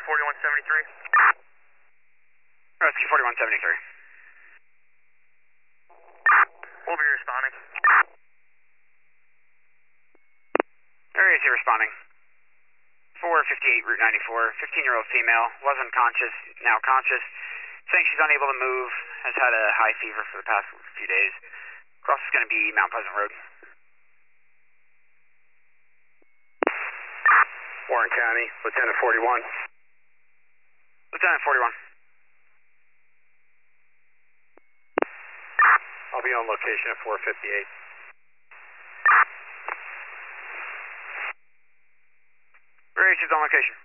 4173. Rescue 4173. We'll be responding. Area C responding. 458 Route 94, 15-year-old female, was unconscious, now conscious, saying she's unable to move, has had a high fever for the past few days. Cross is going to be Mount Pleasant Road. Warren County, Lieutenant 41. Lieutenant 41. I'll be on location at 458. Area C's on location.